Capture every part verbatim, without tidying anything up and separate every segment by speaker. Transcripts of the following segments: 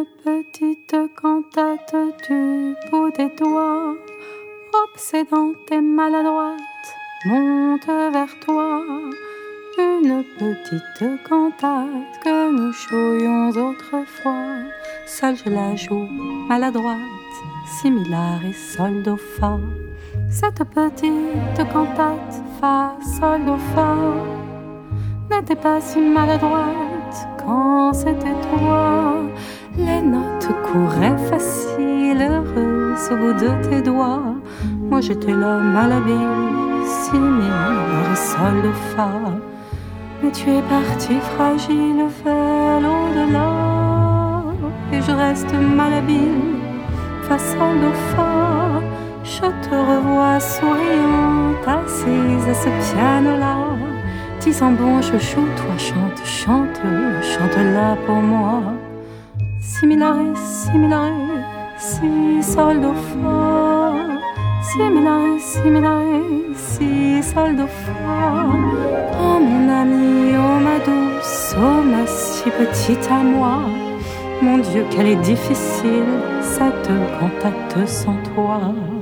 Speaker 1: Une petite cantate du bout des doigts, obsédante et maladroite, monte vers toi. Une petite cantate que nous jouions autrefois. Seule je la joue maladroite, si mi la ré sol do fa. Cette petite cantate fa sol do fa n'était pas si maladroite quand c'était toi. Les notes couraient faciles, heureuses au bout de tes doigts. Moi j'étais là malhabile, si mi ré sol do fa. Mais tu es parti fragile vers l'au-delà, et je reste malhabile, fa sol do fa. Je te revois souriante, assise à ce piano-là, disant bon je joue, toi chante, chante, chante là pour moi. Si mi la ré, si mi la ré, si sol do fa. Si mi la ré, si mi la ré, si sol do fa. Oh mon ami, oh ma douce, oh ma si petite à moi. Mon Dieu, qu'elle est difficile, cette cantate sans toi.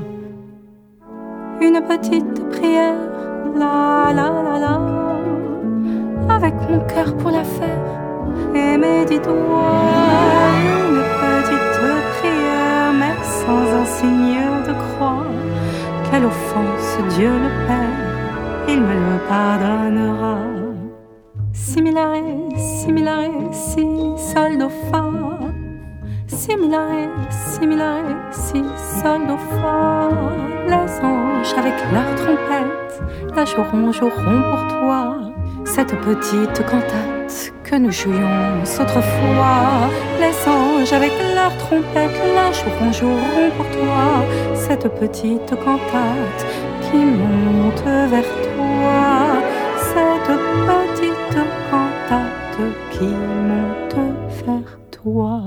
Speaker 1: Une petite prière, la la la la, avec mon cœur pour la faire, et mes dix doigts. Une petite prière, mais sans un signe de croix. Quelle offense, Dieu le Père, il me le pardonnera. Si mi la ré, si mi la ré, si sol do fa. Si mi la ré, si mi la ré, si sol do fa. Les anges avec leurs trompettes la joueront, joueront pour toi. Cette petite cantate que nous jouions autrefois. Les anges avec leurs trompettes la joueront, joueront pour toi. Cette petite cantate qui monte vers toi. Cette petite cantate qui monte vers toi.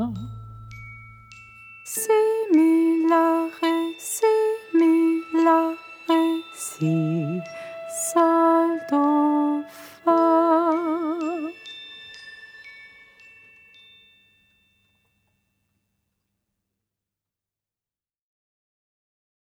Speaker 1: Si mi la ré, si mi la ré, si sol do